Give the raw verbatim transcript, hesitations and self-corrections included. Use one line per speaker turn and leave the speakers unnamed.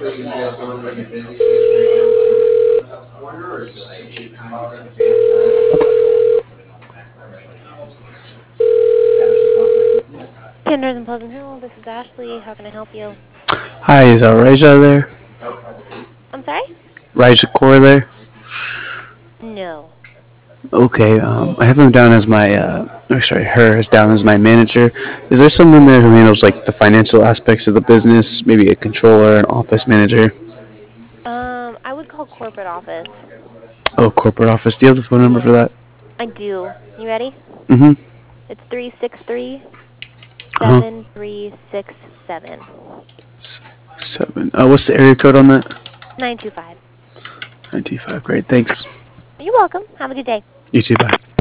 Kinders in Pleasant Hill, this is Ashley. How can I help you?
Hi, is uh, Raja there?
I'm sorry?
Raja Kaur there?
No.
Okay, um, I have him down as my, uh, or sorry, her is down as my manager. Is there someone there who handles like the financial aspects of the business? Maybe a controller, an office manager?
Um, I would call corporate office.
Oh, corporate office. Do you have the phone number for that?
I do. You ready?
Mm-hmm.
It's three six three,
Uh-huh.
seven three six seven.
Seven. Uh, what's the area code on that?
nine two five.
nine two five. Great, thanks.
You're welcome. Have a good day.
You too, bye.